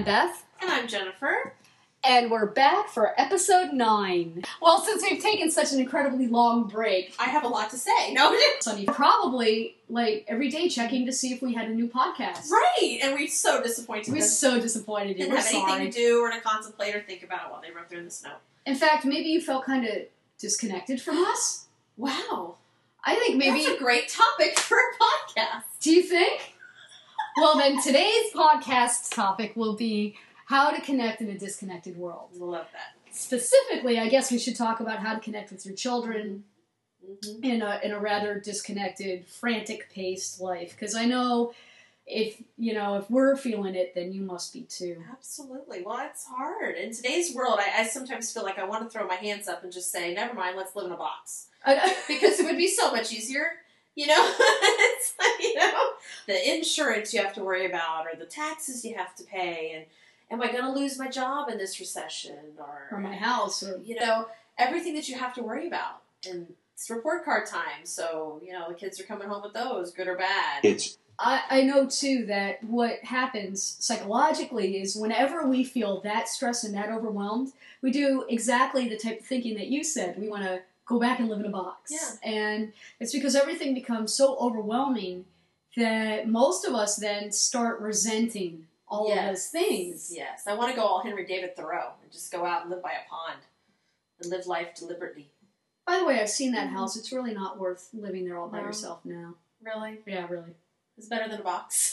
Beth. And I'm Jennifer. And we're back for episode 9. Well, since we've taken such an incredibly long break, I have a lot to say. No, Sunny probably, every day checking to see if we had a new podcast. Right! And we're so disappointed. We're so disappointed. Didn't We're have sorry. anything to do or to contemplate or think about while they run through in the snow. In fact, maybe you felt kind of disconnected from us. Wow. I think maybe... That's a great topic for a podcast. Do you think? Well, then today's podcast topic will be how to connect in a disconnected world. Love that. Specifically, I guess we should talk about how to connect with your children in a rather disconnected, frantic-paced life. Because I know if we're feeling it, then you must be too. Absolutely. Well, it's hard. In today's world, I sometimes feel like I want to throw my hands up and just say, never mind, let's live in a box. Because it would be so much easier. It's like, the insurance you have to worry about, or the taxes you have to pay, and am I going to lose my job in this recession, or my house, or everything that you have to worry about. And it's report card time, so the kids are coming home with those, good or bad. I know too that what happens psychologically is whenever we feel that stressed and that overwhelmed, we do exactly the type of thinking that you said. We want to go back and live in a box. Yeah. And it's because everything becomes so overwhelming that most of us then start resenting all of those things. Yes. I want to go all Henry David Thoreau and just go out and live by a pond and live life deliberately. By the way, I've seen that house. It's really not worth living there all by yourself now. Really? Yeah, really. It's better than a box.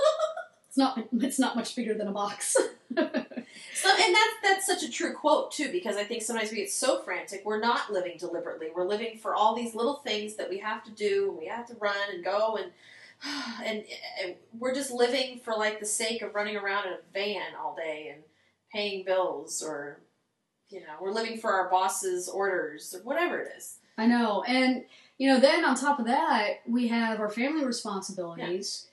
It's not much bigger than a box. And that's such a true quote, too, because I think sometimes we get so frantic, we're not living deliberately. We're living for all these little things that we have to do, and we have to run and go, and we're just living for, the sake of running around in a van all day and paying bills, or, we're living for our boss's orders, or whatever it is. I know, and, then on top of that, we have our family responsibilities,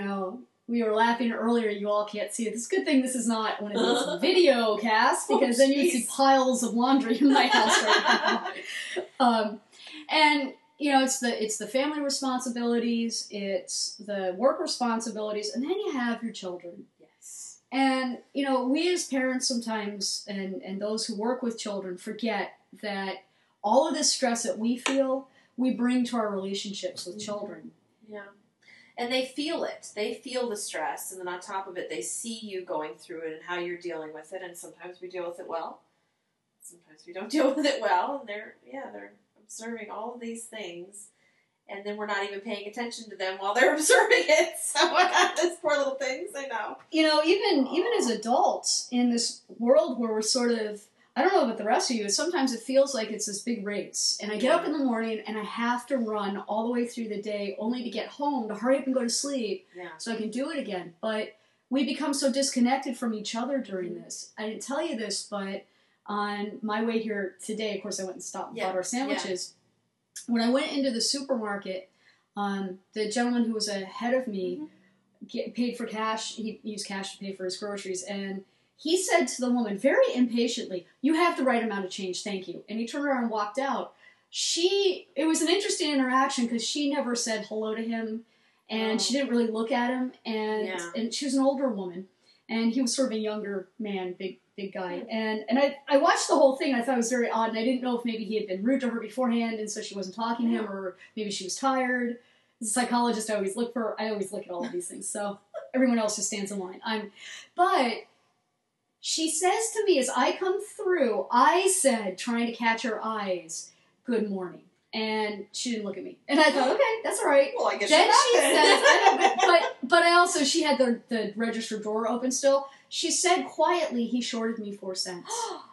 We were laughing earlier, you all can't see it. It's a good thing this is not one of these video casts, because then you'd see piles of laundry in my house right now. And, it's the family responsibilities, it's the work responsibilities, and then you have your children. Yes. And, we as parents sometimes, and those who work with children, forget that all of this stress that we feel, we bring to our relationships with children. Yeah. And they feel it. They feel the stress, and then on top of it, they see you going through it and how you're dealing with it, and sometimes we deal with it well. Sometimes we don't deal with it well, and they're observing all of these things, and then we're not even paying attention to them while they're observing it. So those poor little things, I know. Even as adults, in this world where we're sort of, I don't know about the rest of you, sometimes it feels like it's this big race. And I get up in the morning and I have to run all the way through the day only to get home, to hurry up and go to sleep so I can do it again. But we become so disconnected from each other during this. I didn't tell you this, but on my way here today, of course I went and stopped and bought our sandwiches. When I went into the supermarket, the gentleman who was ahead of me paid for cash. He used cash to pay for his groceries, and he said to the woman, very impatiently, "You have the right amount of change, thank you." And he turned around and walked out. It was an interesting interaction because she never said hello to him, and she didn't really look at him, and she was an older woman, and he was sort of a younger man, big guy. And I watched the whole thing, and I thought it was very odd, and I didn't know if maybe he had been rude to her beforehand, and so she wasn't talking to him, or maybe she was tired. As a psychologist, I always look at all of these things, so everyone else just stands in line. But she says to me as I come through, I said, trying to catch her eyes, "Good morning." And she didn't look at me. And I thought, okay, that's all right. Well, I guess then she says, but I also, she had the register drawer open still. She said quietly, "He shorted me 4 cents.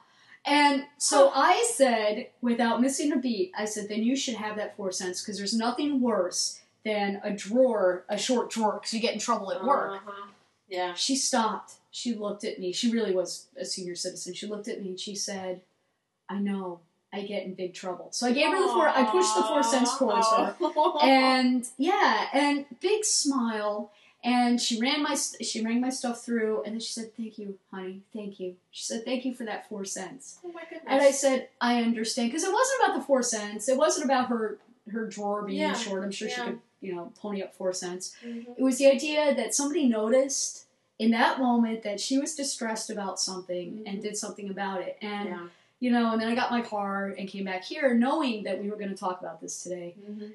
And so I said, without missing a beat, I said, "Then you should have that 4 cents, because there's nothing worse than a short drawer, because you get in trouble at work." Yeah. She stopped. She looked at me. She really was a senior citizen. She looked at me and she said, "I know, I get in big trouble." So I gave her I pushed the 4 cents towards her. And and big smile. And she rang my stuff through, and then she said, "Thank you, honey, thank you." She said, "Thank you for that 4 cents. Oh my goodness. And I said, "I understand," because it wasn't about the 4 cents. It wasn't about her drawer being short. I'm sure she could, pony up 4 cents. It was the idea that somebody noticed in that moment that she was distressed about something and did something about it. And, you know, and then I got my car and came back here knowing that we were going to talk about this today.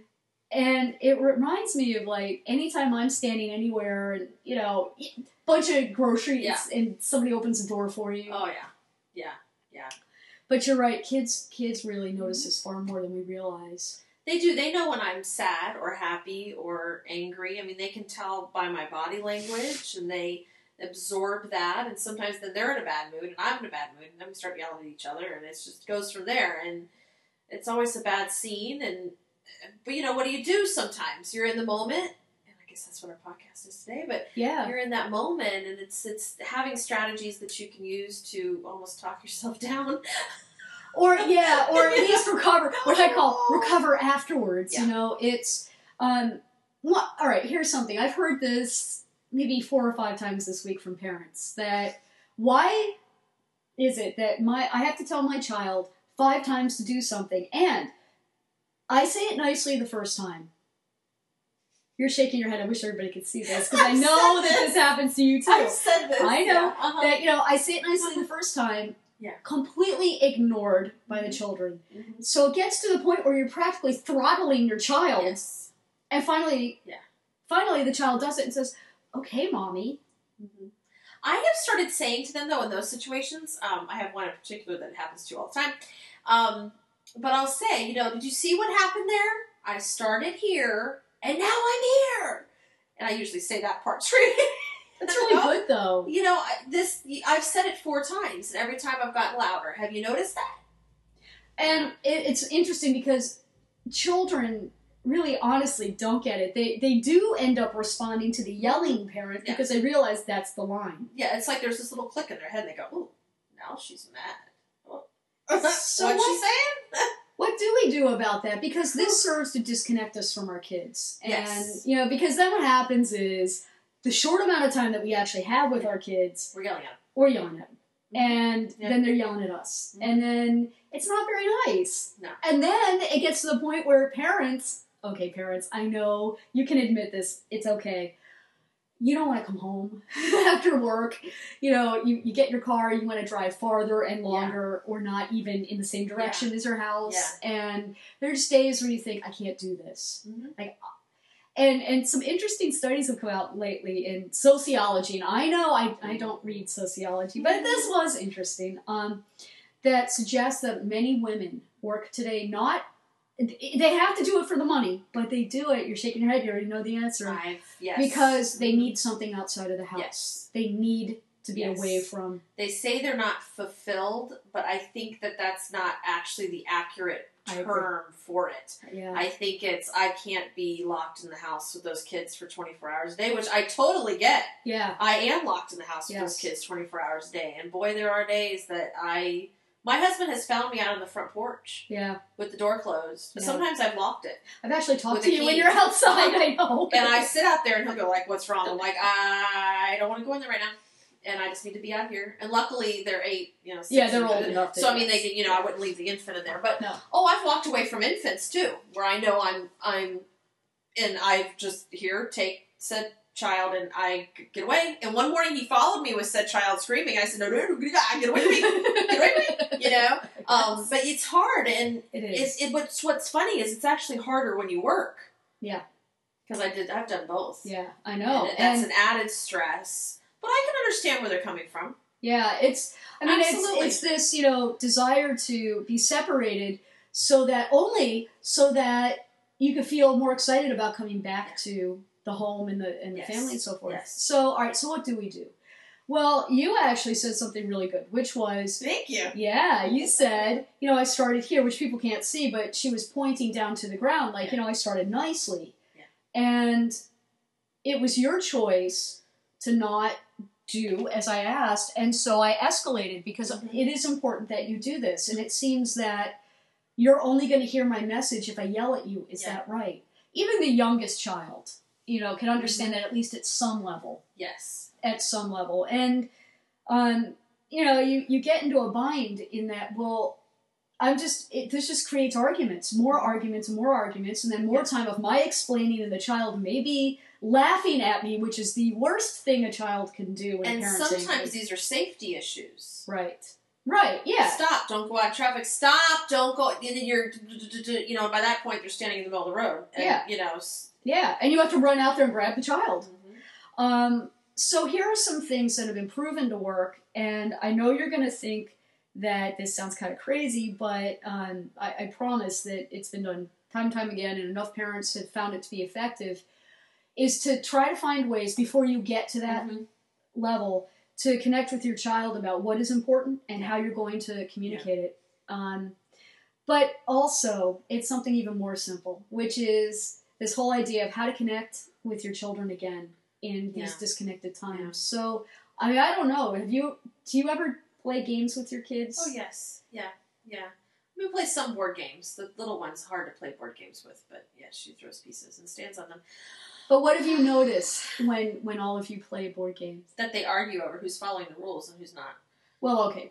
And it reminds me of, like, anytime I'm standing anywhere and, you know, bunch of groceries and somebody opens the door for you. Oh, yeah. But you're right, kids really notice this far more than we realize. They do. They know when I'm sad or happy or angry. I mean, they can tell by my body language, and they absorb that. And sometimes then they're in a bad mood, and I'm in a bad mood, and then we start yelling at each other, and it just goes from there. And it's always a bad scene. But you know, what do you do sometimes? You're in the moment, and I guess that's what our podcast is today. But you're in that moment, and it's having strategies that you can use to almost talk yourself down. Or at least recover, what I call recover afterwards. You know, it's, all right, here's something. I've heard this maybe 4 or 5 times this week from parents, that why is it that I have to tell my child 5 times to do something, and I say it nicely the first time. You're shaking your head. I wish everybody could see this, because I know that this happens to you too. I've said this. I know that, you know, I say it nicely the first time, completely ignored by the children. So it gets to the point where you're practically throttling your child. Yes. And finally the child does it and says, okay, Mommy. I have started saying to them, though, in those situations, I have one in particular that happens to all the time, but I'll say, you know, did you see what happened there? I started here, and now I'm here. And I usually say that part straight. That's really good, though. You know, I've said it 4 times, and every time I've gotten louder. Have you noticed that? And it's interesting because children really honestly don't get it. They do end up responding to the yelling parent because they realize that's the line. Yeah, it's like there's this little click in their head, and they go, ooh, now she's mad. Oh. So What's she saying? What do we do about that? Because this serves to disconnect us from our kids. And, you know, because then what happens is, the short amount of time that we actually have with our kids, we're yelling at them. We're yelling at them. And then they're yelling at us. And then it's not very nice. No. And then it gets to the point where parents, I know you can admit this, it's okay. You don't want to come home after work. You know, you get in your car, you want to drive farther and longer, or not even in the same direction as your house. And there's days where you think, I can't do this. Like, and some interesting studies have come out lately in sociology, and I know I don't read sociology, but this was interesting, that suggests that many women work today they have to do it for the money, but they do it, you're shaking your head, you already know the answer, because they need something outside of the house. They need to be away from... They say they're not fulfilled, but I think that that's not actually the accurate term for it. I think it's, I can't be locked in the house with those kids for 24 hours a day, which I totally get. I am locked in the house with those kids 24 hours a day, and boy, there are days that my husband has found me out on the front porch with the door closed, but sometimes I've locked it. I've actually talked to you when you're outside, I know. And I sit out there and he'll go like, what's wrong? I'm like, I don't want to go in there right now. And I just need to be out here. And luckily, they're 8, 6. They're old enough. So, I mean, they can, I wouldn't leave the infant in there. But, I've walked away from infants, too, where I know and I've just, take said child, and I get away. And one morning, he followed me with said child screaming. I said, no, get away from me. Get away from me, But it's hard. And it is. What's funny is it's actually harder when you work. Yeah. Because I've done both. Yeah, I know. And that's an added stress. But I can understand where they're coming from. Yeah, it's this, desire to be separated so that you can feel more excited about coming back to the home and the family and so forth. So, all right, so what do we do? Well, you actually said something really good, which was... Thank you. Yeah, you said, I started here, which people can't see, but she was pointing down to the ground, like, I started nicely. Yeah. And it was your choice to not do as I asked, and so I escalated, because it is important that you do this, and it seems that you're only going to hear my message if I yell at you. Is that right? Even the youngest child, can understand that at least at some level. Yes. At some level. And, you get into a bind in that, well, this just creates arguments, more arguments, and more arguments, and then more time of my explaining, and the child maybe laughing at me, which is the worst thing a child can do in And parenting. sometimes these are safety issues. Right. Right, yeah. Stop, don't go out of traffic. Stop, don't go. You're, by that point, they're standing in the middle of the road. And, Yeah, and you have to run out there and grab the child. Mm-hmm. So here are some things that have been proven to work, and I know you're going to think that this sounds kind of crazy, but I promise that it's been done time and time again, and enough parents have found it to be effective, is to try to find ways before you get to that level to connect with your child about what is important and how you're going to communicate it. But also, it's something even more simple, which is this whole idea of how to connect with your children again in these disconnected times. Yeah. So, I mean, I don't know. Do you ever play games with your kids? Oh, yes. Yeah. We play some board games. The little one's hard to play board games with, but yeah, she throws pieces and stands on them. But what have you noticed when all of you play board games? That they argue over who's following the rules and who's not. Well, okay,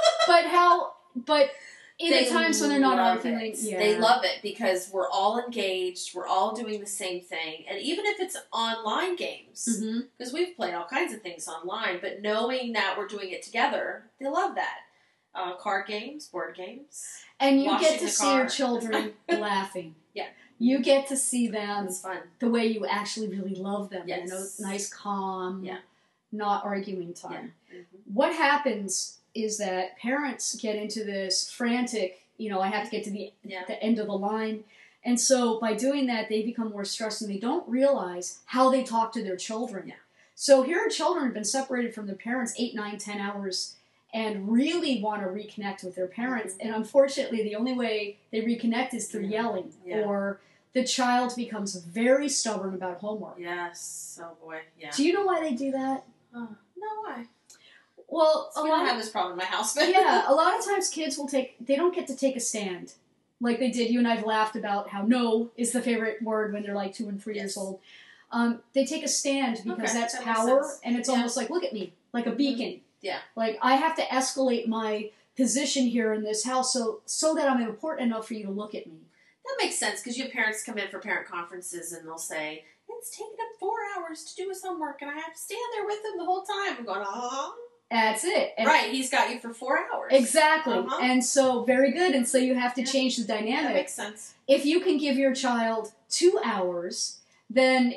but in the times when they're not arguing, they love it because we're all engaged, we're all doing the same thing, and even if it's online games, because we've played all kinds of things online, but knowing that we're doing it together, they love that. Card games, board games, and you get to see your children laughing. Yeah. You get to see them the way you actually really love them. Yes. Nice, calm, not arguing time. Yeah. What happens is that parents get into this frantic, I have to get to the end of the line. And so by doing that, they become more stressed and they don't realize how they talk to their children. Yeah. So here are children who have been separated from their parents 8, 9, 10 hours and really want to reconnect with their parents. And unfortunately, the only way they reconnect is through yelling or the child becomes very stubborn about homework. Yes. Oh, boy. Yeah. Do you know why they do that? No, why? Well, we don't have this problem in my house. But a lot of times kids they don't get to take a stand. Like they did. You and I have laughed about how no is the favorite word when they're like 2 and 3 years old. They take a stand because that's power, and it's almost like, look at me, like a beacon. Yeah. Like, I have to escalate my position here in this house so that I'm important enough for you to look at me. That makes sense, because you have parents come in for parent conferences, and they'll say, it's taken him 4 hours to do his homework, and I have to stand there with him the whole time. I'm going, That's it. And right, he's got you for 4 hours. Exactly. And so, very good, and so you have to change the dynamic. That makes sense. If you can give your child 2 hours, then,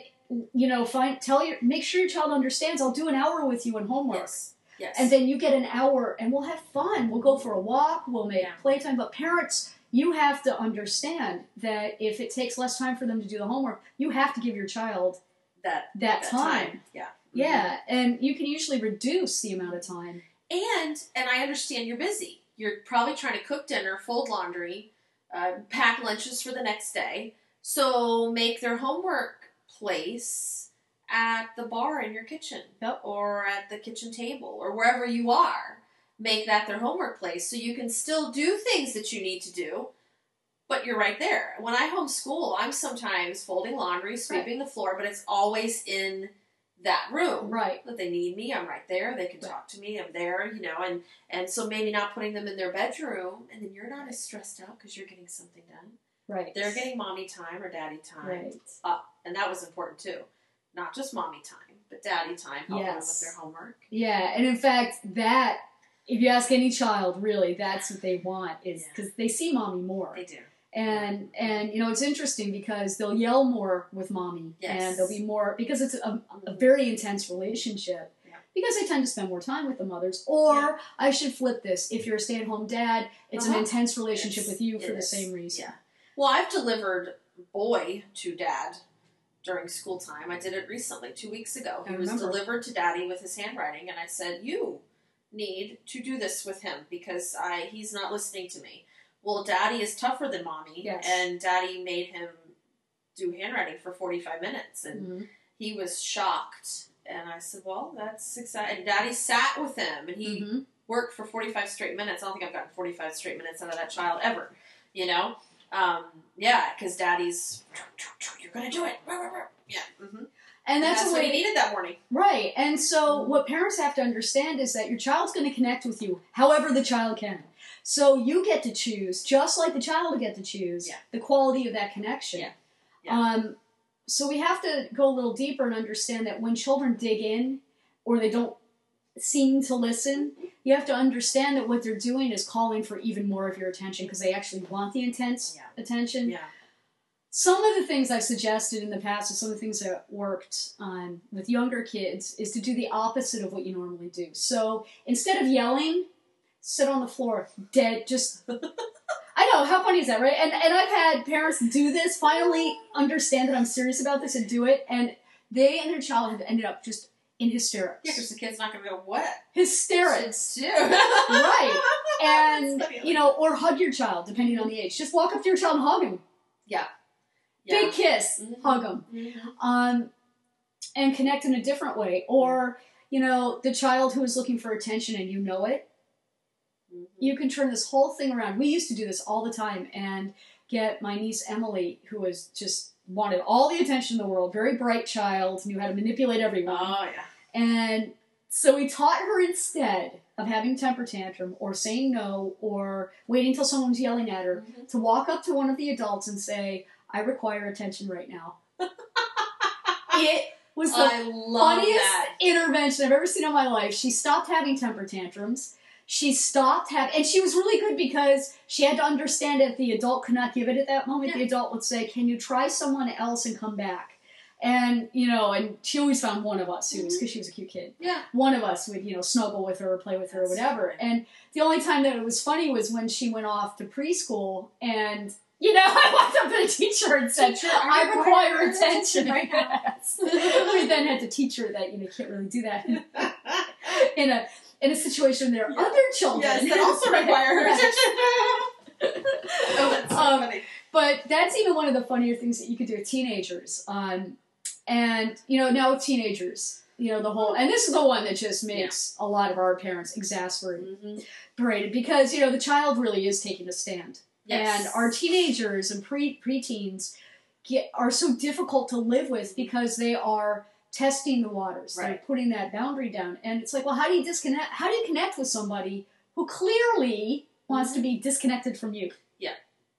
make sure your child understands, I'll do an hour with you in homework. Yes. And then you get an hour, and we'll have fun. We'll go for a walk. We'll make playtime. But parents, you have to understand that if it takes less time for them to do the homework, you have to give your child that time. Yeah. Yeah, and you can usually reduce the amount of time. And I understand you're busy. You're probably trying to cook dinner, fold laundry, pack lunches for the next day. So make their homework place at the bar in your kitchen, or at the kitchen table, or wherever you are. Make that their homework place so you can still do things that you need to do, but you're right there. When I homeschool, I'm sometimes folding laundry, sweeping the floor, but it's always in that room. Right. That they need me, I'm right there. They can talk to me, I'm there, and so maybe not putting them in their bedroom, and then you're not as stressed out because you're getting something done. Right. They're getting mommy time or daddy time. Right. And that was important too. Not just mommy time, but daddy time, helping them with their homework. Yeah, and in fact, if you ask any child, really, that's what they want, is because they see mommy more. They do. And it's interesting because they'll yell more with mommy. Yes. And they'll be more, because it's a very intense relationship. Yeah. Because they tend to spend more time with the mothers. Or, I should flip this, if you're a stay-at-home dad, it's an intense relationship with you for the same reason. Yeah. Well, I've delivered boy to dad during school time. I did it recently, 2 weeks ago. He was delivered to daddy with his handwriting, and I said, you need to do this with him because he's not listening to me. Well, daddy is tougher than mommy, and daddy made him do handwriting for 45 minutes, and he was shocked. And I said, well, that's exciting. And daddy sat with him, and he worked for 45 straight minutes. I don't think I've gotten 45 straight minutes out of that child ever, because daddy's, you're going to do it. Yeah. Mm-hmm. And that's what he needed that morning. Right. And so what parents have to understand is that your child's going to connect with you however the child can. So you get to choose, just like the child will get to choose, the quality of that connection. Yeah. Yeah. So we have to go a little deeper and understand that when children dig in or they don't seem to listen, you have to understand that what they're doing is calling for even more of your attention because they actually want the intense attention. Yeah. Some of the things I've suggested in the past, and some of the things that worked with younger kids, is to do the opposite of what you normally do. So instead of yelling, sit on the floor, dead, just... I know, how funny is that, right? And I've had parents do this, finally understand that I'm serious about this and do it, and they and their child have ended up just in hysterics. Yeah, because the kid's not going to go, what? Hysterics. Right. And, or hug your child, depending on the age. Just walk up to your child and hug him. Yeah. Big kiss, hug them, and connect in a different way. Or, the child who is looking for attention and you know it, you can turn this whole thing around. We used to do this all the time and get my niece Emily, who was just wanted all the attention in the world, very bright child, knew how to manipulate everyone. Oh, yeah. And so we taught her, instead of having a temper tantrum or saying no or waiting till someone was yelling at her, to walk up to one of the adults and say, I require attention right now. It was the funniest intervention I've ever seen in my life. She stopped having temper tantrums. She stopped having, and she was really good because she had to understand that if the adult could not give it at that moment, the adult would say, can you try someone else and come back? And, and she always found one of us who was, because she was a cute kid. Yeah. One of us would, snuggle with her or play with her or whatever. And the only time that it was funny was when she went off to preschool and, I walked up to the teacher and said, I require attention right now. We then had to teach her that, you can't really do that in a situation there are other children that also require her attention. Oh, that's so funny. But that's even one of the funnier things that you could do with teenagers. And, now with teenagers, the whole... And this is the one that just makes a lot of our parents exasperated because, the child really is taking a stand. Yes. And our teenagers and preteens are so difficult to live with because they are testing the waters. Right. They're putting that boundary down. And it's like, well, how do you disconnect? How do you connect with somebody who clearly wants to be disconnected from you? Yeah.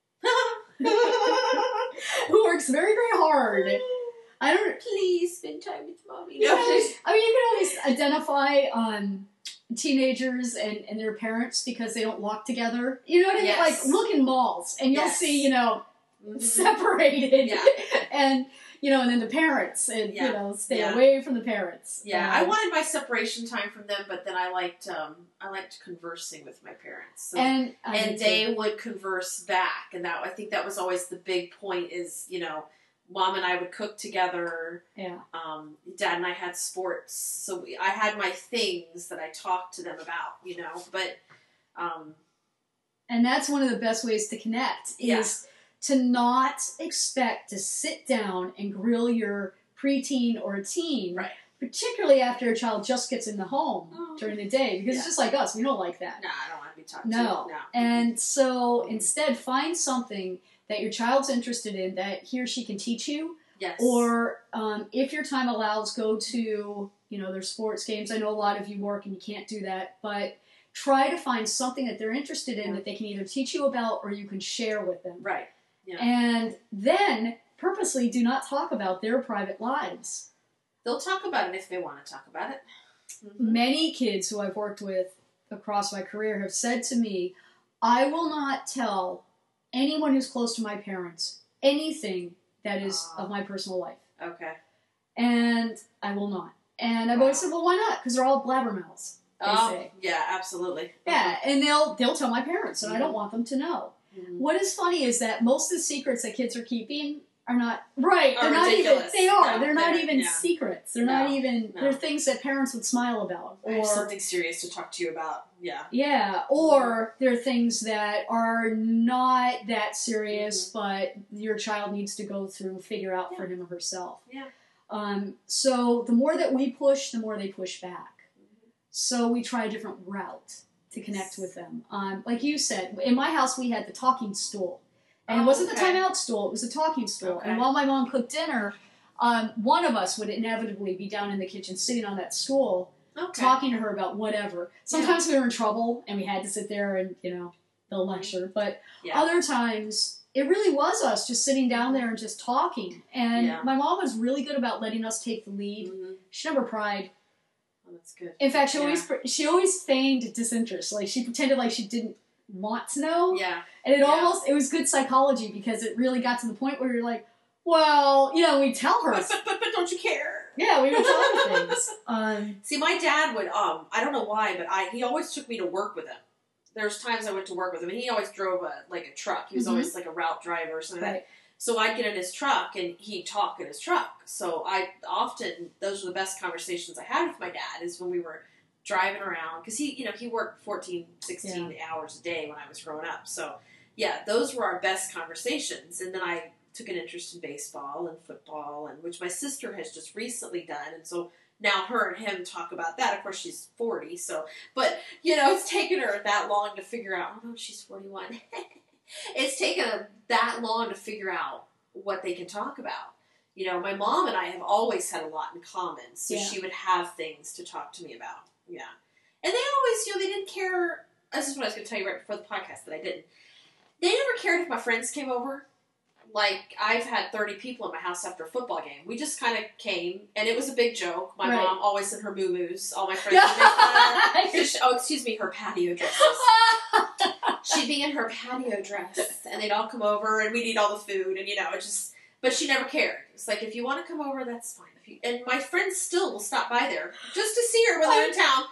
Who works very, very hard. Please spend time with mommy. You can always identify teenagers and their parents because they don't walk together. You know what I mean? Yes. Like, look in malls and you'll see, separated. Yeah. And, and then the parents and, stay away from the parents. Yeah, I wanted my separation time from them, but then I liked conversing with my parents. So, and they would converse back. And I think that was always the big point is, Mom and I would cook together. Yeah. Dad and I had sports. So I had my things that I talked to them about, but... And that's one of the best ways to connect is to not expect to sit down and grill your preteen or teen, particularly after a child just gets in the home during the day, because it's just like us. We don't like that. No, I don't want to be talked to. No. And so instead, find something that your child's interested in that he or she can teach you. Yes. Or if your time allows, go to, their sports games. I know a lot of you work and you can't do that, but try to find something that they're interested in that they can either teach you about or you can share with them. Right. Yeah. And then purposely do not talk about their private lives. They'll talk about it if they want to talk about it. Mm-hmm. Many kids who I've worked with across my career have said to me, I will not tell anyone who's close to my parents anything that is of my personal life. Okay. And I will not. And I've always said, well, why not? Because they're all blabbermouths. Yeah, absolutely. Yeah, and they'll tell my parents, and I don't want them to know. Mm-hmm. What is funny is that most of the secrets that kids are keeping are not right. They're not even. They are. They're not even secrets. They're not even. They're things that parents would smile about, or something serious to talk to you about. Yeah. Yeah, or they're things that are not that serious, but your child needs to go through and figure out for him or herself. Yeah. So the more that we push, the more they push back. So we try a different route to connect with them. Like you said, in my house we had the talking stool. And it wasn't the timeout stool, it was a talking stool. Okay. And while my mom cooked dinner, one of us would inevitably be down in the kitchen sitting on that stool, talking to her about whatever. Sometimes we were in trouble and we had to sit there and, they'll lecture. But other times it really was us just sitting down there and just talking. And Yeah. my mom was really good about letting us take the lead. Mm-hmm. She never pried. Oh, that's good. In fact, she always feigned disinterest. Like, she pretended like she didn't want to know. Yeah. And it was good psychology, because it really got to the point where you're like, well, we tell her. But don't you care? Yeah, we would tell her things. See, my dad would, I don't know why, but he always took me to work with him. There's times I went to work with him, and he always drove a truck. He was always like a route driver or something like that. So I'd get in his truck, and he'd talk in his truck. So those were the best conversations I had with my dad, is when we were driving around. Because he worked 14, 16 hours a day when I was growing up. So, yeah, those were our best conversations. And then I took an interest in baseball and football, and which my sister has just recently done. And so now her and him talk about that. Of course, she's 40, so, but, it's taken her that long to figure out, oh no, she's 41. It's taken her that long to figure out what they can talk about. My mom and I have always had a lot in common, so she would have things to talk to me about. Yeah. And they always, they didn't care. This is what I was going to tell you right before the podcast that I didn't. They never cared if my friends came over. Like, I've had 30 people in my house after a football game. We just kind of came, and it was a big joke. My mom always in her moo-moos. All my friends would make fun. Her patio dresses. She'd be in her patio dress, and they'd all come over, and we'd eat all the food, and, but she never cared. It's like, if you want to come over, that's fine. And my friends still will stop by there just to see her when they're in town.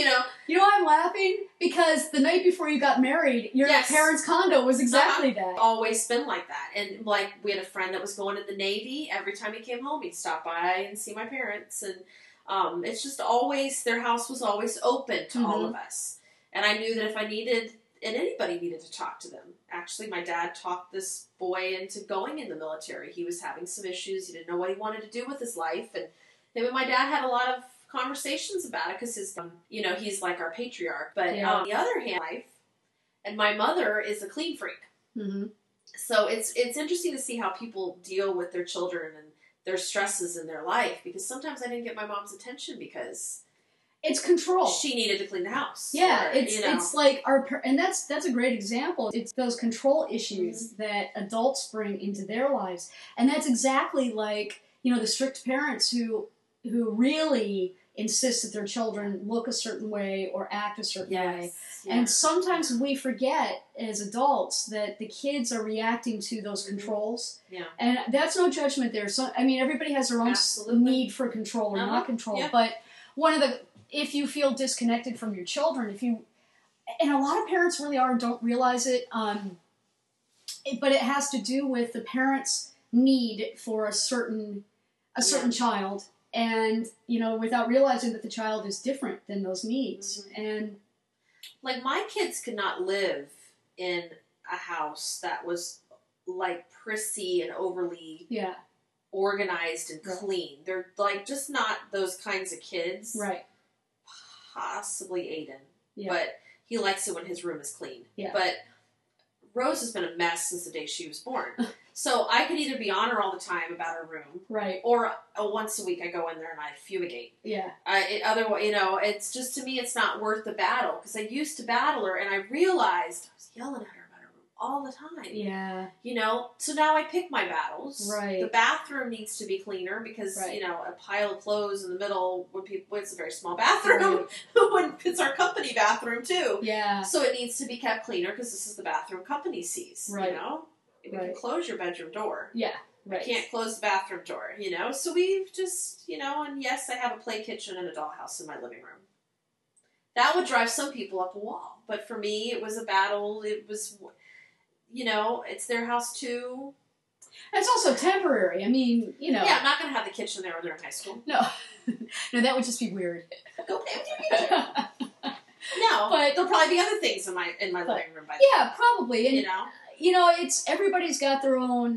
I'm laughing because the night before you got married, your parents' condo was exactly that. Always been like that. And, we had a friend that was going in the Navy. Every time he came home, he'd stop by and see my parents. And it's just always, their house was always open to all of us. And I knew that if I needed, and anybody needed to talk to them. Actually, my dad talked this boy into going in the military. He was having some issues. He didn't know what he wanted to do with his life. And him and my dad had a lot of conversations about it, because he's like our patriarch. But on the other hand, and my mother is a clean freak. Mm-hmm. So it's interesting to see how people deal with their children and their stresses in their life, because sometimes I didn't get my mom's attention because it's control. She needed to clean the house. Yeah, it's like and that's a great example. It's those control issues that adults bring into their lives, and that's exactly like the strict parents who really insist that their children look a certain way or act a certain way. Yeah. And sometimes we forget as adults that the kids are reacting to those controls. Yeah. And that's no judgment there. So, everybody has their own need for control or not control. Yeah. But if you feel disconnected from your children, and a lot of parents really don't realize it, but it has to do with the parents' need for a certain child. And, without realizing that the child is different than those needs. Mm-hmm. And like, my kids could not live in a house that was like prissy and overly organized and clean. They're just not those kinds of kids. Right. Possibly Aiden. Yeah. But he likes it when his room is clean. Yeah. But Rose has been a mess since the day she was born. So I could either be on her all the time about her room, right, or once a week I go in there and I fumigate. Yeah. Otherwise, it's just, to me, it's not worth the battle, because I used to battle her, and I realized I was yelling at her about her room all the time. Yeah. So now I pick my battles. Right. The bathroom needs to be cleaner, because a pile of clothes in the middle it's a very small bathroom. Right. It's our company bathroom too. Yeah. So it needs to be kept cleaner, because this is the bathroom company sees. Right. You can close your bedroom door. Yeah. Right. You can't close the bathroom door, So we've just, and yes, I have a play kitchen and a dollhouse in my living room. That would drive some people up a wall. But for me, it was a battle. It was, it's their house too. It's also temporary. Yeah, I'm not going to have the kitchen there when they're in high school. No. No, that would just be weird. Go play with your kitchen. No, but there'll probably be other things in my living room by then. Yeah, probably. And, it's everybody's got their own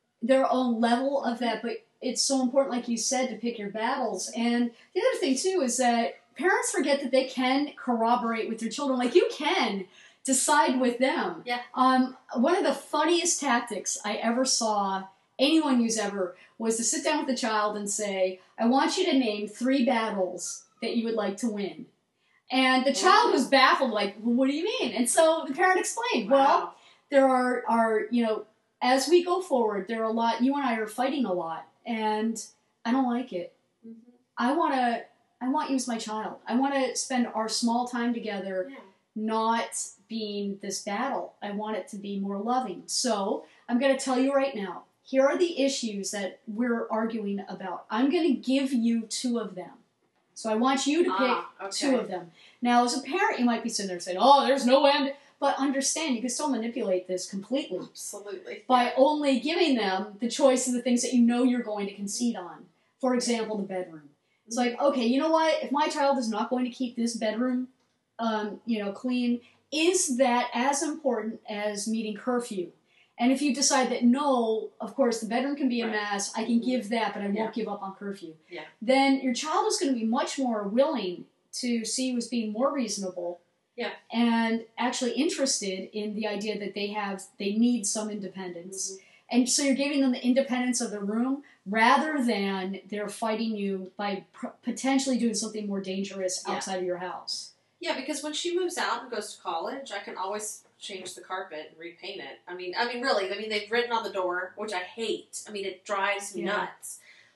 level of that, but it's so important, like you said, to pick your battles. And the other thing too is that parents forget that they can corroborate with their children. Like, you can decide with them. Yeah. One of the funniest tactics I ever saw anyone use ever was to sit down with the child and say, "I want you to name 3 battles that you would like to win." And the child was baffled, like, "Well, what do you mean?" And so the parent explained, "Well, there are as we go forward, there are a lot, you and I are fighting a lot, and I don't like it. Mm-hmm. I want you as my child. I want to spend our small time together not being this battle. I want it to be more loving. So I'm going to tell you right now, here are the issues that we're arguing about. I'm going to give you 2 of them. So I want you to pick 2 of them. Now, as a parent, you might be sitting there saying, oh, there's no end. But understand, you can still manipulate this completely. Absolutely. By only giving them the choice of the things that you know you're going to concede on. For example, the bedroom. It's like, okay, you know what? If my child is not going to keep this bedroom, clean, is that as important as meeting curfew? And if you decide that no, of course, the bedroom can be a mess, I can give that, but I won't give up on curfew. Yeah. Then your child is going to be much more willing to see you as being more reasonable. Yeah. And actually interested in the idea that they need some independence. Mm-hmm. And so you're giving them the independence of the room rather than they're fighting you by potentially doing something more dangerous outside of your house. Yeah, because when she moves out and goes to college, I can always change the carpet and repaint it. I mean, really. They've written on the door, which I hate. It drives me nuts.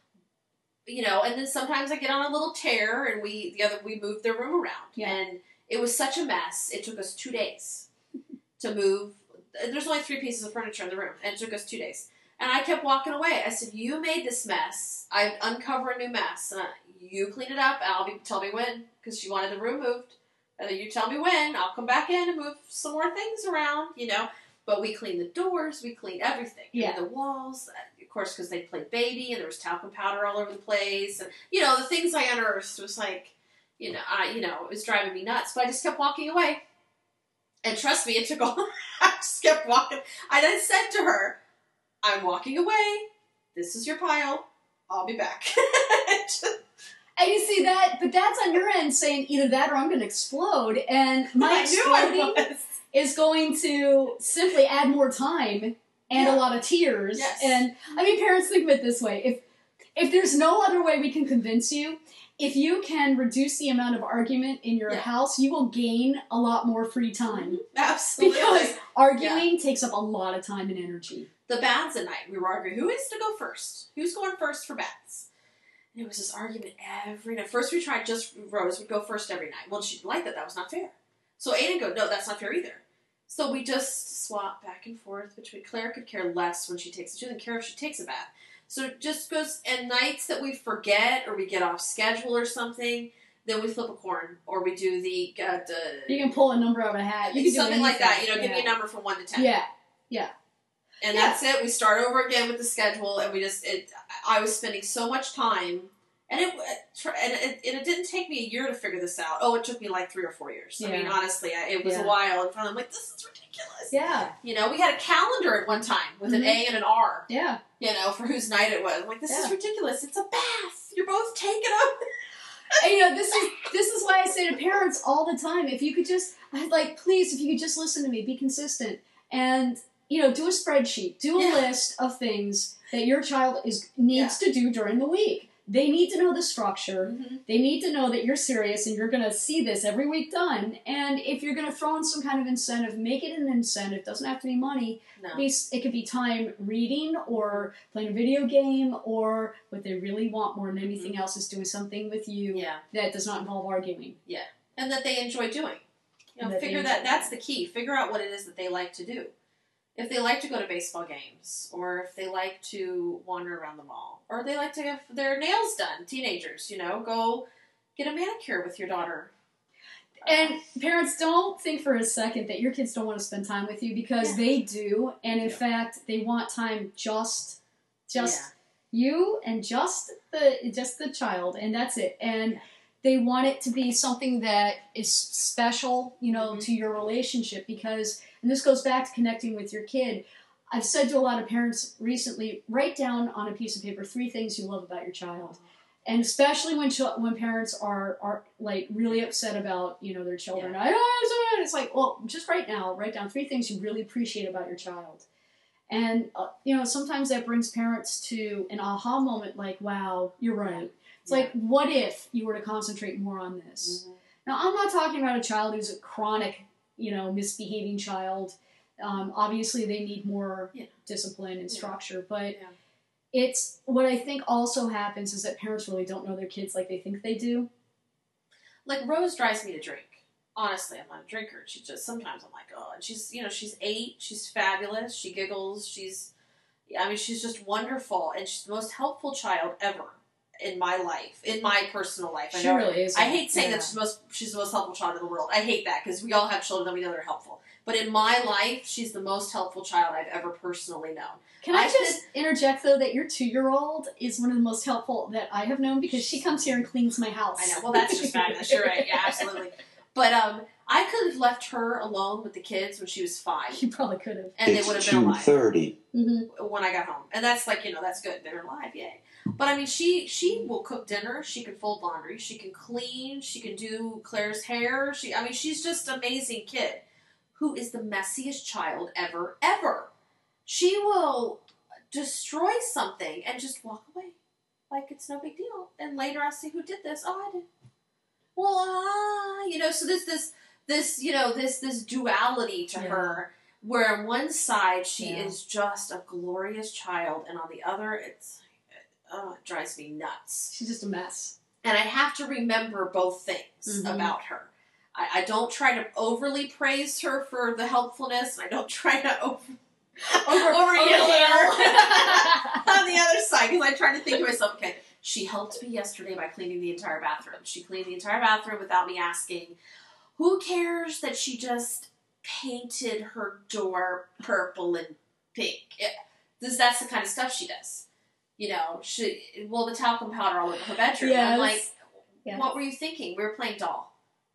And then sometimes I get on a little tear, and we moved their room around. Yeah. And it was such a mess. It took us 2 days to move. There's only 3 pieces of furniture in the room, and it took us 2 days. And I kept walking away. I said, you made this mess. I uncover a new mess. You clean it up, and tell me when, because she wanted the room moved. You tell me when, I'll come back in and move some more things around, But we cleaned the doors, we cleaned everything. Yeah. The walls, of course, because they played baby, and there was talcum powder all over the place. And, the things I unearthed was like, it was driving me nuts. But I just kept walking away. And trust me, it took all... I just kept walking. I then said to her, I'm walking away. This is your pile. I'll be back. And you see that, but that's on your end saying either that or I'm going to explode. And my exploding is going to simply add more time and a lot of tears. Yes. And parents, think of it this way. If there's no other way we can convince you, if you can reduce the amount of argument in your house, you will gain a lot more free time. Absolutely. Because arguing takes up a lot of time and energy. The baths at night, we were arguing, who is to go first? Who's going first for baths? And it was this argument every night. First we tried just Rose would go first every night. Well, she didn't like that. That was not fair. So Aiden go, no, that's not fair either. So we just swap back and forth between... Claire could care less when she takes... She doesn't care if she takes a bath. So it just goes... And nights that we forget or we get off schedule or something, then we flip a coin. Or we do the... You can pull a number out of a hat. You can do something like that. Give me a number from 1 to 10. Yeah. Yeah. And that's it. We start over again with the schedule, and I was spending so much time, and it didn't take me a year to figure this out. Oh, it took me like 3 or 4 years. Yeah. Honestly, it was a while. And I'm like, this is ridiculous. Yeah. We had a calendar at one time with an A and an R. Yeah. For whose night it was. I'm like, this is ridiculous. It's a bath. You're both taking up. And this is why I say to parents all the time, if you could just, please, if you could just listen to me, be consistent, and do a spreadsheet, do a list of things that your child needs to do during the week. They need to know the structure. Mm-hmm. They need to know that you're serious and you're going to see this every week done. And if you're going to throw in some kind of incentive, make it an incentive. It doesn't have to be money. No. It could be time reading or playing a video game, or what they really want more than anything else is doing something with you that does not involve arguing. Yeah. And that they enjoy doing. That's the key. Figure out what it is that they like to do. If they like to go to baseball games, or if they like to wander around the mall, or they like to have their nails done, teenagers, go get a manicure with your daughter. And parents, don't think for a second that your kids don't want to spend time with you, because they do, and in fact, they want time just you and just the child, and that's it. And they want it to be something that is special, to your relationship, because, and this goes back to connecting with your kid. I've said to a lot of parents recently, write down on a piece of paper 3 things you love about your child. And especially when parents are like really upset about, their children. Yeah. It's like, well, just write down 3 things you really appreciate about your child. And, sometimes that brings parents to an aha moment, like, wow, you're right. It's like, what if you were to concentrate more on this? Mm-hmm. Now, I'm not talking about a child who's a chronic, misbehaving child Obviously, they need more Yeah. discipline and structure, but Yeah. it's what I think also happens is that parents really don't know their kids like they think they do. Like, Rose drives me to drink. Honestly, I'm not a drinker. She just, sometimes I'm like, oh, and she's 8, she's fabulous, she giggles, she's just wonderful, and she's the most helpful child ever in my life, in my personal life. She really is. I hate saying that she's the most helpful child in the world. I hate that, because we all have children that we know they're helpful. But in my life, she's the most helpful child I've ever personally known. Can I just interject, though, that your 2-year-old is one of the most helpful that I have known, because she comes here and cleans my house. I know. Well, that's just fabulous. You're right. Yeah, absolutely. But I could have left her alone with the kids when she was 5. You probably could have. And they would have been alive. 2:30. When I got home. And that's like, that's good. They're alive. Yay. But I mean, she will cook dinner. She can fold laundry. She can clean. She can do Claire's hair. She's just an amazing kid who is the messiest child ever, ever. She will destroy something and just walk away. Like it's no big deal. And later I'll see who did this. Oh, I did. Well, so there's this duality to her, where on one side she is just a glorious child, and on the other it drives me nuts. She's just a mess. And I have to remember both things about her. I don't try to overly praise her for the helpfulness, and I don't try to over-yell at her on the other side, because I try to think to myself, okay, she helped me yesterday by cleaning the entire bathroom. She cleaned the entire bathroom without me asking. Who cares that she just painted her door purple and pink? That's the kind of stuff she does. The talcum powder all over her bedroom. Yes. I'm like, what were you thinking? We were playing doll.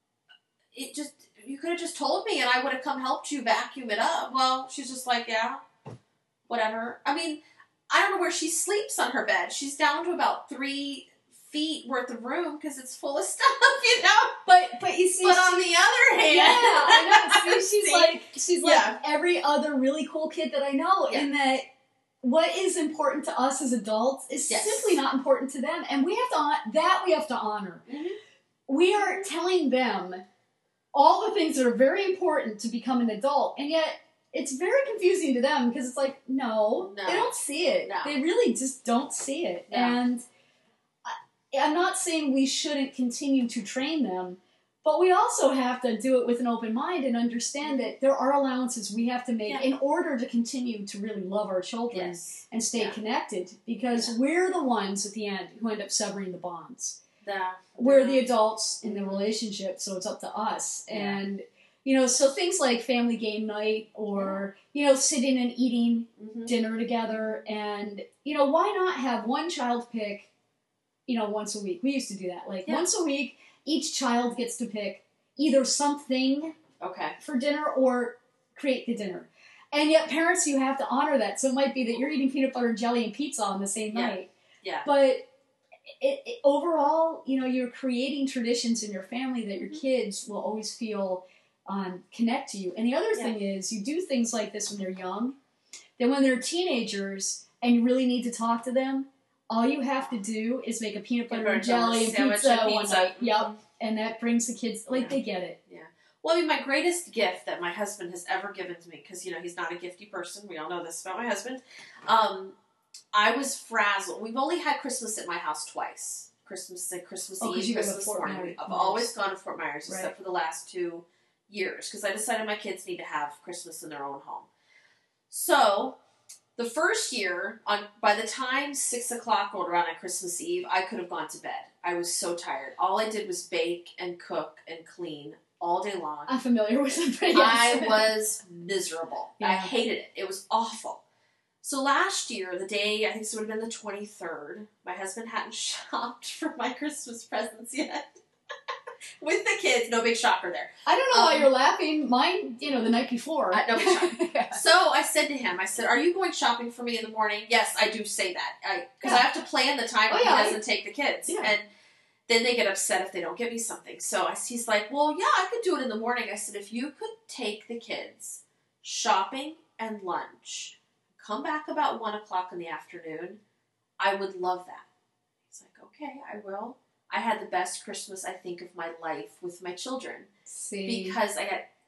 You could have just told me and I would have come helped you vacuum it up. Well, she's just like, yeah, whatever. I mean, I don't know where she sleeps on her bed. She's down to about 3 feet worth of room because it's full of stuff, But you see, But on the other hand, I know. See, she's like every other really cool kid that I know. In that, what is important to us as adults is simply not important to them, and we have to honor. Mm-hmm. We are telling them all the things that are very important to become an adult, and yet it's very confusing to them because it's like, no, they don't see it. No. They really just don't see it. No. And I'm not saying we shouldn't continue to train them, but we also have to do it with an open mind and understand that there are allowances we have to make in order to continue to really love our children and stay connected, because we're the ones at the end who end up severing the bonds. We're the adults in the relationship, so it's up to us. And, so things like family game night or, sitting and eating dinner together, and, why not have one child pick, once a week? We used to do that. Like, once a week, each child gets to pick either something for dinner or create the dinner. And yet, parents, you have to honor that. So it might be that you're eating peanut butter and jelly and pizza on the same night. Yeah. But overall, you're creating traditions in your family that your kids will always feel connect to you. And the other thing is, you do things like this when they're young. Then when they're teenagers and you really need to talk to them, all you have to do is make a peanut butter and jelly and pizza one night. Yep. And that brings the kids, they get it. Yeah. Well, I mean, my greatest gift that my husband has ever given to me, because, he's not a gifty person. We all know this about my husband. I was frazzled. We've only had Christmas at my house twice. Christmas Eve, Christmas morning. I've always gone to Fort Myers, except for the last 2 years, because I decided my kids need to have Christmas in their own home. So, the first year, by the time 6 o'clock rolled around on Christmas Eve, I could have gone to bed. I was so tired. All I did was bake and cook and clean all day long. I'm familiar with it, but I was miserable. I hated it. It was awful. So last year, the day, I think it would have been the 23rd, my husband hadn't shopped for my Christmas presents yet. With the kids, no big shocker there. I don't know why you're laughing. Mine, the night before. No big shocker. So I said to him, are you going shopping for me in the morning? Yes, I do say that. Because I have to plan the time when he doesn't take the kids. Yeah. And then they get upset if they don't get me something. So he's like, well, yeah, I could do it in the morning. I said, if you could take the kids shopping and lunch, come back about 1 o'clock in the afternoon, I would love that. He's like, okay, I will. I had the best Christmas, I think, of my life with my children. See. Because I had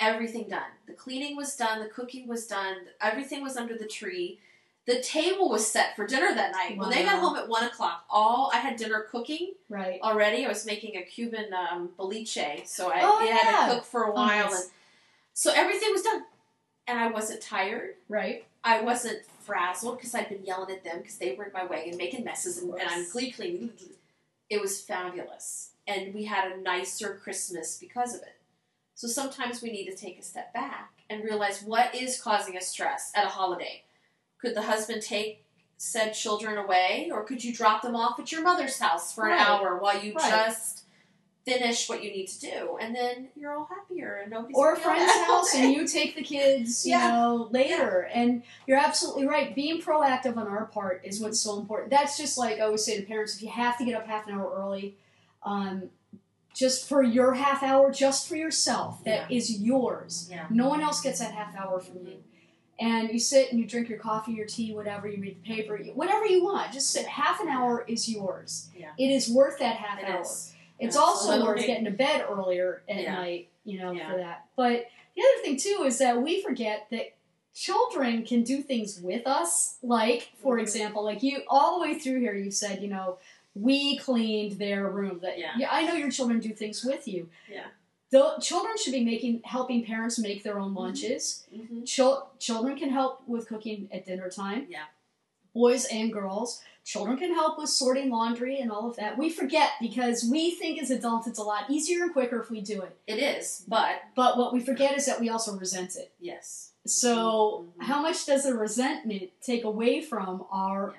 everything done. The cleaning was done. The cooking was done. Everything was under the tree. The table was set for dinner that night. Wow. When they got home at 1 o'clock, I had dinner cooking already. I was making a Cuban boliche, so I had to cook for a while. Nice. And so everything was done. And I wasn't tired. Right. I wasn't frazzled because I'd been yelling at them because they were in my way and making messes, and I'm cleaning. It was fabulous. And we had a nicer Christmas because of it. So sometimes we need to take a step back and realize what is causing us stress at a holiday. Could the husband take said children away, or could you drop them off at your mother's house for an hour while you just finish what you need to do, and then you're all happier and nobody's or a friend's house and you take the kids, you know, later. And you're absolutely right. Being proactive on our part is what's so important. That's just like I always say to parents: if you have to get up half an hour early, just for your half hour, just for yourself, that is yours. Yeah. No one else gets that half hour from you. And you sit and you drink your coffee, your tea, whatever, you read the paper, whatever you want. Just sit. Half an hour is yours. Yeah. It is worth that half hour. It's also worth getting to bed earlier at night, you know, for that. But the other thing, too, is that we forget that children can do things with us. Like, for example, like you, all the way through here, you said, you know, we cleaned their room. I know your children do things with you. Yeah. The children should be helping parents make their own lunches. Mm-hmm. Children can help with cooking at dinner time. Yeah. Boys and girls. Children can help with sorting laundry and all of that. We forget because we think as adults it's a lot easier and quicker if we do it. It is, but what we forget is that we also resent it. Yes. So how much does the resentment take away from our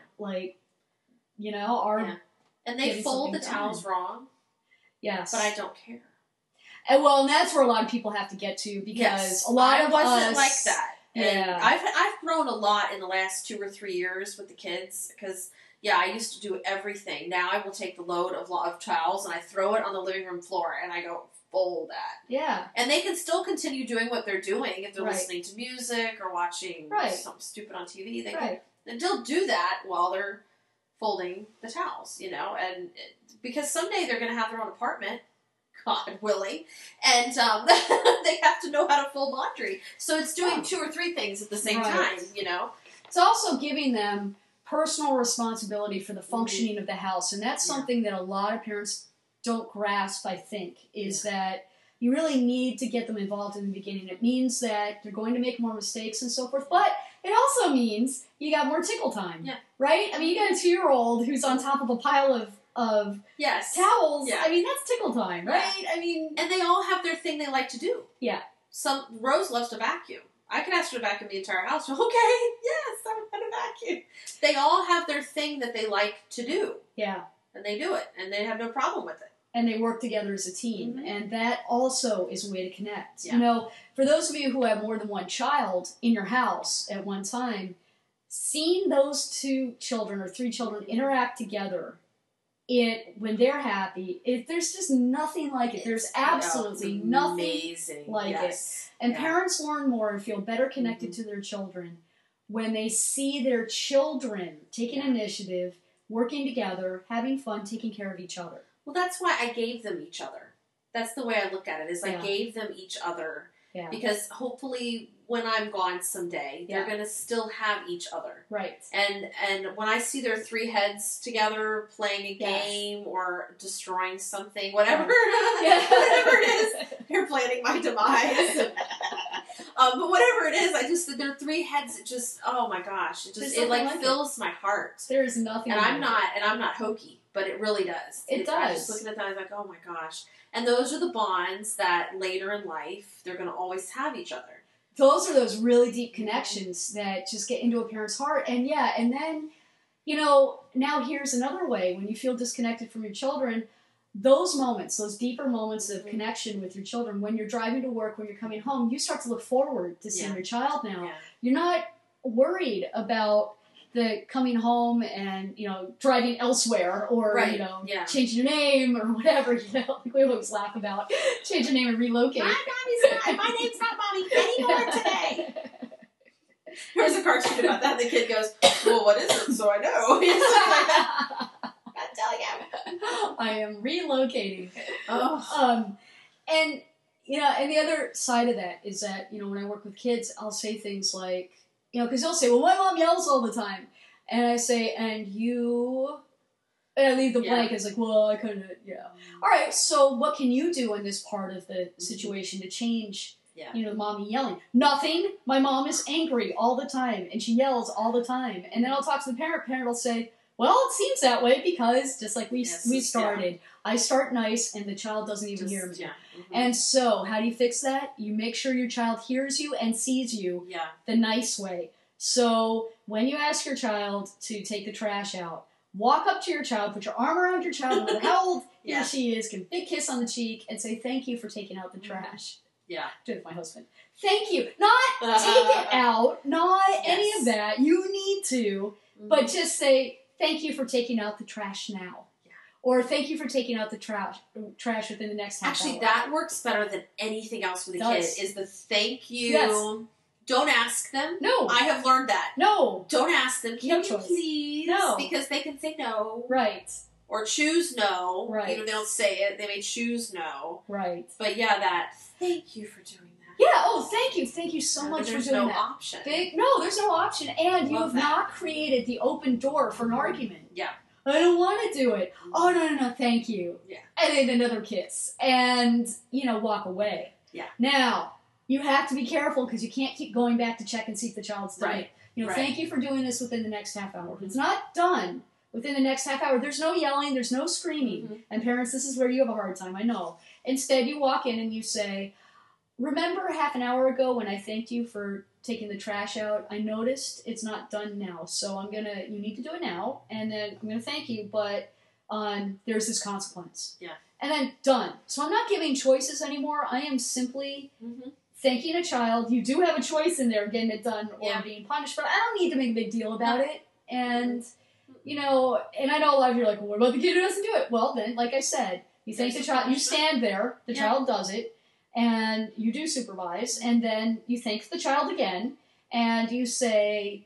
And they fold the towels wrong. Yes. But I don't care. And that's where a lot of people have to get to because a lot of wasn't like that. Yeah. And I've grown a lot in the last 2 or 3 years with the kids because I used to do everything. Now I will take the load of towels and I throw it on the living room floor and I go fold that. Yeah. And they can still continue doing what they're doing if they're listening to music or watching something stupid on TV. They'll do that while they're folding the towels, you know, and because someday they're going to have their own apartment. God willing, and they have to know how to fold laundry. So it's doing 2 or 3 things at the same time, you know. It's also giving them personal responsibility for the functioning of the house, and that's something that a lot of parents don't grasp, I think, is that you really need to get them involved in the beginning. It means that they're going to make more mistakes and so forth, but it also means you got more tickle time, right? I mean, you got a 2-year-old who's on top of a pile of towels. I mean, that's tickle time, right? I mean, and they all have their thing they like to do. Yeah. Rose loves to vacuum. I can ask her to vacuum the entire house. Okay, yes, I'm going to vacuum. They all have their thing that they like to do. Yeah. And they do it, and they have no problem with it. And they work together as a team, and that also is a way to connect. Yeah. You know, for those of you who have more than one child in your house at one time, seeing those 2 children or 3 children interact together, when they're happy, there's just nothing like it. There's absolutely nothing like it. And parents learn more and feel better connected to their children when they see their children taking initiative, working together, having fun, taking care of each other. Well, that's why I gave them each other. That's the way I look at it, is I gave them each other. Yeah. Because hopefully when I'm gone someday, they're going to still have each other. Right. And when I see their 3 heads together playing a game or destroying something, whatever, whatever it is, they're planning my demise. But whatever it is, their 3 heads, it just, oh my gosh, it fills my heart. There's nothing. And I'm not hokey, but it really does. It does. I'm just looking at that, I'm like, oh my gosh. And those are the bonds that later in life, they're going to always have each other. Those are those really deep connections that just get into a parent's heart. And and then, you know, now here's another way. When you feel disconnected from your children, those moments, those deeper moments of connection with your children, when you're driving to work, when you're coming home, you start to look forward to seeing your child now. Yeah. You're not worried about the coming home and, you know, driving elsewhere or, you know, changing your name or whatever, you know, like we always laugh about change your name and relocate. My name's not Mommy anymore today. There's a cartoon about that. The kid goes, well, what is it? So I know. I'm telling him. I am relocating. Oh. And and the other side of that is that, when I work with kids, I'll say things like, because they'll say, well, my mom yells all the time. And I say, and you... And I leave the blank. It's like, well, I couldn't, All right, so what can you do in this part of the situation to change, the mommy yelling? Nothing. My mom is angry all the time, and she yells all the time. And then I'll talk to the parent. Parent will say, well, it seems that way because, just like we started, I start nice, and the child doesn't even hear me. And so, how do you fix that? You make sure your child hears you and sees you the nice way. So, when you ask your child to take the trash out, walk up to your child, put your arm around your child, no matter how old he or she is, give a big kiss on the cheek, and say, thank you for taking out the trash. Yeah. Do it with my husband. Thank you. Not take it out, not any of that. You need to, but just say, thank you for taking out the trash now. Yeah. Or thank you for taking out the trash within the next half hour. Actually, that works better than anything else with a kid, is the thank you. Yes. Don't ask them. No. I have learned that. No. Don't ask them. Can you choice. Please? No. Because they can say no. Right. Or choose no. Right. Even if they don't say it, they may choose no. Right. But that, thank you for doing that. Yeah, thank you. Thank you so much for doing that. There's no option. No, there's no option. And you have not created the open door for an argument. Yeah. I don't want to do it. Oh, no, thank you. Yeah. And then another kiss. And, walk away. Yeah. Now, you have to be careful because you can't keep going back to check and see if the child's done it. Thank you for doing this within the next half hour. If it's not done within the next half hour, there's no yelling, there's no screaming. And parents, this is where you have a hard time, I know. Instead, you walk in and you say, remember half an hour ago when I thanked you for taking the trash out? I noticed it's not done now, so you need to do it now, and then I'm gonna thank you, but there's this consequence. Yeah. And then done. So I'm not giving choices anymore. I am simply thanking a child. You do have a choice in there, getting it done or being punished, but I don't need to make a big deal about it. And, and I know a lot of you are like, well, what about the kid who doesn't do it? Well, then, like I said, you thank the child, you stand there, the child does it, and you do supervise, and then you thank the child again, and you say,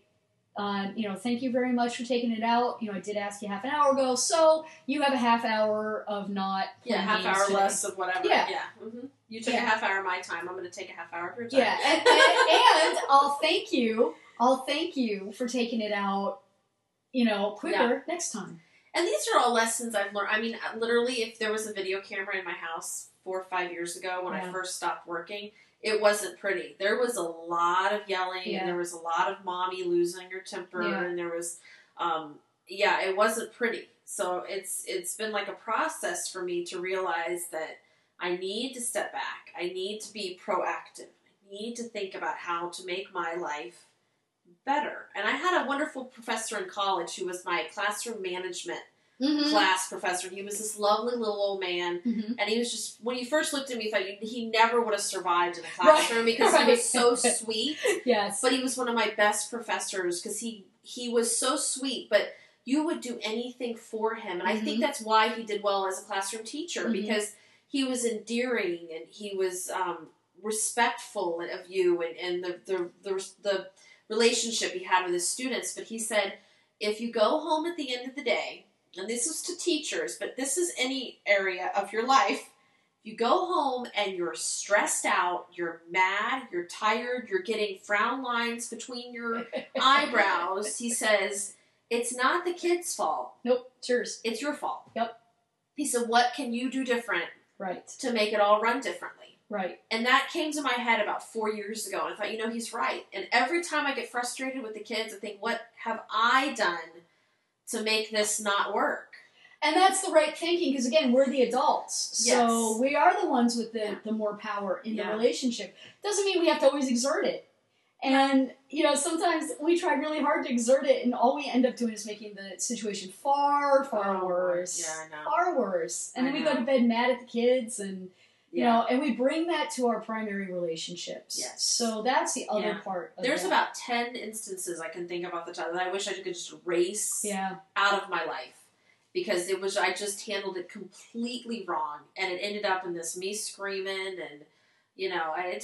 thank you very much for taking it out. I did ask you half an hour ago, so you have a half hour of not playing half games hour today. less of whatever. Yeah. You took a half hour of my time. I'm going to take a half hour of your time. Yeah, and I'll thank you. I'll thank you for taking it out, quicker next time. And these are all lessons I've learned. I mean, literally, if there was a video camera in my house 4 or 5 years ago when I first stopped working, it wasn't pretty. There was a lot of yelling, and there was a lot of mommy losing her temper, and there was, it wasn't pretty. So it's been like a process for me to realize that I need to step back. I need to be proactive. I need to think about how to make my life better. And I had a wonderful professor in college who was my classroom management class professor. He was this lovely little old man, and he was just, when you first looked at me, you thought he never would have survived in a classroom because he was so sweet. Yes. But he was one of my best professors because he was so sweet, but you would do anything for him. And I think that's why he did well as a classroom teacher, because he was endearing and he was respectful of you and the relationship he had with his students. But he said, if you go home at the end of the day, and this is to teachers, but this is any area of your life, if you go home and you're stressed out, you're mad, you're tired, you're getting frown lines between your eyebrows, he says, it's not the kid's fault. Nope, it's yours. It's your fault. Yep. He said, what can you do different to make it all run differently? Right. And that came to my head about 4 years ago, and I thought, he's right. And every time I get frustrated with the kids, I think, what have I done to make this not work? And that's the right thinking, because again, we're the adults. Yes. So we are the ones with the more power in the relationship. Doesn't mean we have to always exert it. And, sometimes we try really hard to exert it, and all we end up doing is making the situation far, far worse. Yeah, I know. Far worse. And then we go to bed mad at the kids, and, and we bring that to our primary relationships. Yes. So that's the other part of There's that. about 10 instances I can think of off the top that I wish I could just erase out of my life. Because I just handled it completely wrong, and it ended up in this me screaming, and, it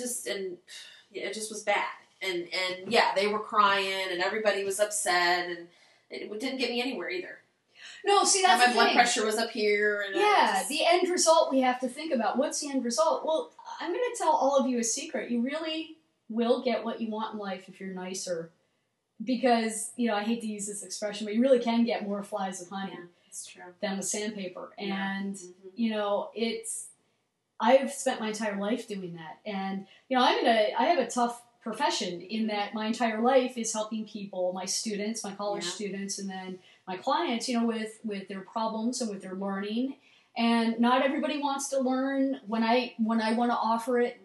just was bad. And they were crying, and everybody was upset, and it didn't get me anywhere either. No, see, that's my blood pressure was up here. And the end result we have to think about. What's the end result? Well, I'm going to tell all of you a secret. You really will get what you want in life if you're nicer. Because, I hate to use this expression, but you really can get more flies with honey than with sandpaper. Yeah. And, I've spent my entire life doing that. And, I have a tough profession in that my entire life is helping people, my students, my college students, and then my clients, with their problems and with their learning. And not everybody wants to learn when I want to offer it.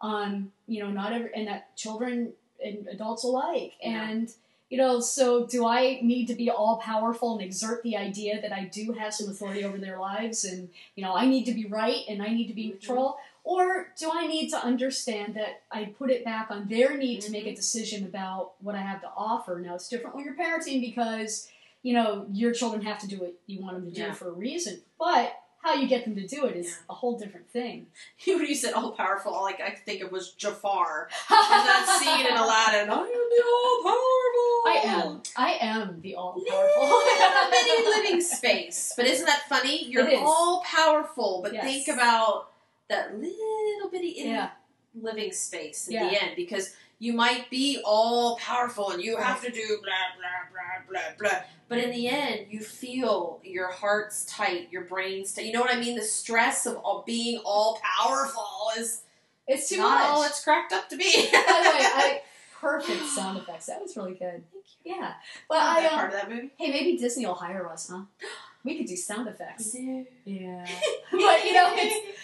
Not every, and that children and adults alike. Yeah. And, so do I need to be all powerful and exert the idea that I do have some authority over their lives and, I need to be right and I need to be in control? Or do I need to understand that I put it back on their need to make a decision about what I have to offer? Now, it's different when you're parenting because, your children have to do what you want them to do for a reason. But how you get them to do it is a whole different thing. When you said all powerful, all I could think of was Jafar. And that scene in Aladdin. I am the all powerful. I am the all powerful. Little bitty living space. But isn't that funny? You're all powerful, but think about that little bitty living space at the end, because you might be all powerful and you have to do blah, blah, blah, blah, blah. But in the end, you feel your heart's tight, your brain's tight. You know what I mean? The stress of being all powerful it's too much. All it's cracked up to be. By the way, perfect sound effects. That was really good. Thank you. Yeah. Well, that part of that movie. Hey, maybe Disney will hire us, huh? We could do sound effects. Yeah. But it's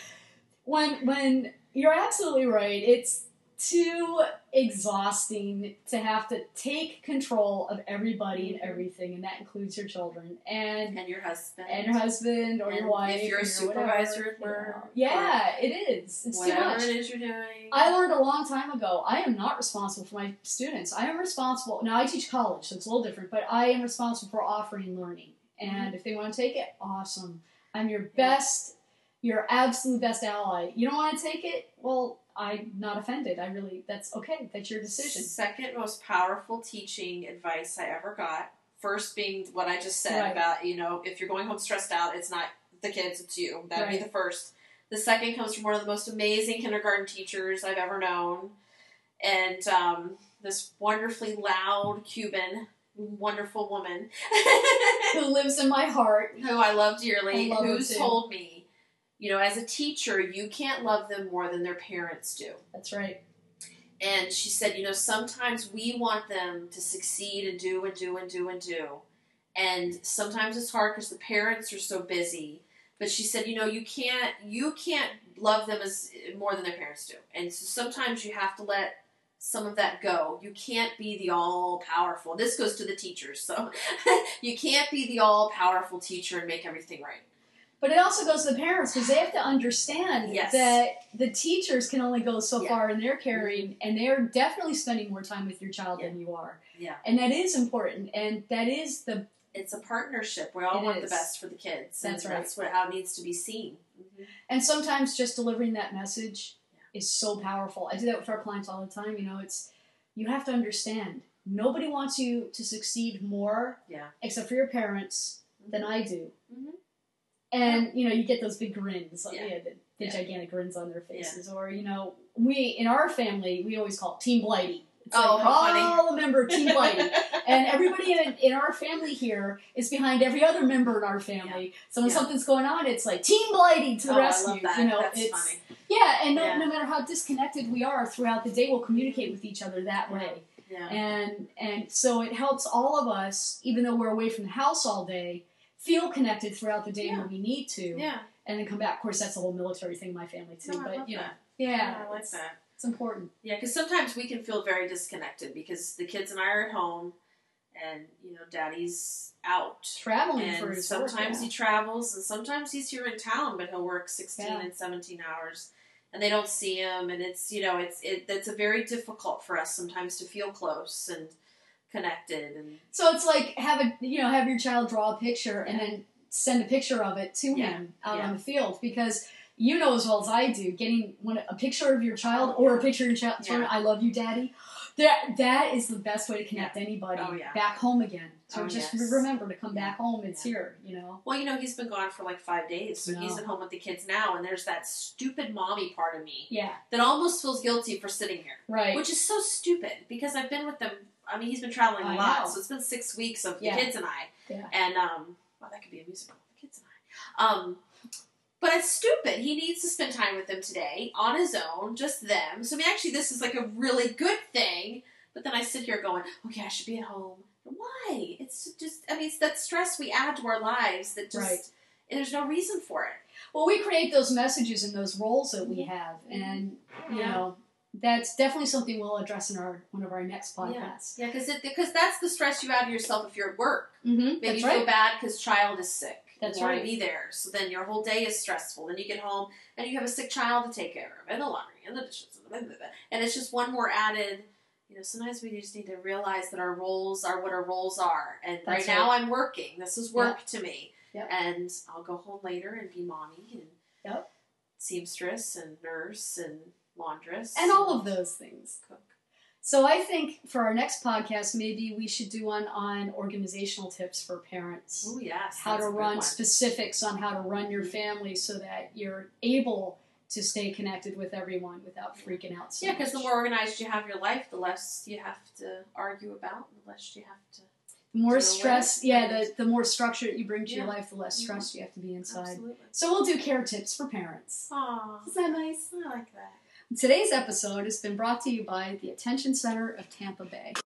when you're absolutely right. It's too exhausting to have to take control of everybody and everything, and that includes your children and your husband or your wife. If you're a supervisor at work, it is. It's too much. Whatever it is you're doing. I learned a long time ago. I am not responsible for my students. I am responsible. Now I teach college, so it's a little different, but I am responsible for offering learning. And if they want to take it, awesome. I'm your best, your absolute best ally. You don't want to take it? Well, I'm not offended. That's okay. That's your decision. Second most powerful teaching advice I ever got. First being what I just said about, if you're going home stressed out, it's not the kids, it's you. That'd be the first. The second comes from one of the most amazing kindergarten teachers I've ever known. And this wonderfully loud Cuban, wonderful woman. Who lives in my heart. Who I love dearly. I love who's told me, as a teacher, you can't love them more than their parents do. That's right. And she said, sometimes we want them to succeed and do and do and do and do. And sometimes it's hard because the parents are so busy. But she said, you can't love them as more than their parents do. And so sometimes you have to let some of that go. You can't be the all-powerful. This goes to the teachers. So you can't be the all-powerful teacher and make everything right. But it also goes to the parents because they have to understand that the teachers can only go so far in their caring, and they're definitely spending more time with your child than you are. Yeah. And that is important, and that is it's a partnership. We all want the best for the kids. That's right. That's how it needs to be seen. Mm-hmm. And sometimes just delivering that message is so powerful. I do that with our clients all the time. You have to understand, nobody wants you to succeed more, except for your parents, than I do. Mm-hmm. And, you get those big grins, the gigantic grins on their faces. Or, we, in our family, we always call it Team Blighty. It's how funny. All a member of Team Blighty. And everybody in our family here is behind every other member in our family. Yeah. So when something's going on, it's like, Team Blighty to the rescue. I love that. That's funny. Yeah, and no matter how disconnected we are throughout the day, we'll communicate with each other that way. Yeah. And so it helps all of us, even though we're away from the house all day, feel connected throughout the day when we need to. Yeah. And then come back. Of course, that's the whole military thing in my family, too. No, I love that. Yeah. I like that. It's important. Yeah, because sometimes we can feel very disconnected because the kids and I are at home and, Daddy's out. Traveling for his work. Sometimes he travels and sometimes he's here in town, but he'll work 16 and 17 hours. And they don't see him. And it's, it's a very difficult for us sometimes to feel close and connected. And so it's like have your child draw a picture and then send a picture of it to him out on the field, because as well as I do, getting a picture of your child or a picture of your child, I love you, Daddy. That is the best way to connect anybody back home again. So just remember to come back home. It's here, you know. Well, you know, he's been gone for like 5 days, so he's at home with the kids now, and there's that stupid mommy part of me that almost feels guilty for sitting here. Right. Which is so stupid, because I've been with them. I mean, he's been traveling a lot, so it's been 6 weeks of the kids and I. Yeah. And, well, that could be a musical, the kids and I. But it's stupid. He needs to spend time with them today, on his own, just them. So, I mean, actually, this is like a really good thing. But then I sit here going, okay, I should be at home. Why? It's just, I mean, it's that stress we add to our lives that just, and there's no reason for it. Well, we create those messages and those roles that we have. And, you know, that's definitely something we'll address in one of our next podcasts. Yeah, because that's the stress you add to yourself if you're at work. Mm-hmm. Maybe you feel bad because child is sick. That's you want to be there. So then your whole day is stressful. Then you get home and you have a sick child to take care of, and the laundry, and the dishes, and it's just one more added. You know, sometimes we just need to realize that our roles are what our roles are. And right now I'm working. This is work to me. Yep. And I'll go home later and be mommy and seamstress and nurse and laundress. And all of those things. Cook. So I think for our next podcast, maybe we should do one on organizational tips for parents. Oh, yes. How to run, specifics on how to run your family so that you're able to stay connected with everyone without freaking out so much. Because the more organized you have your life, the less you have to argue about, the less you have to... The more stress, the more structure that you bring to your life, the less stress you have to be inside. Absolutely. So we'll do care tips for parents. Aww. Isn't that nice? I like that. Today's episode has been brought to you by the Attention Center of Tampa Bay.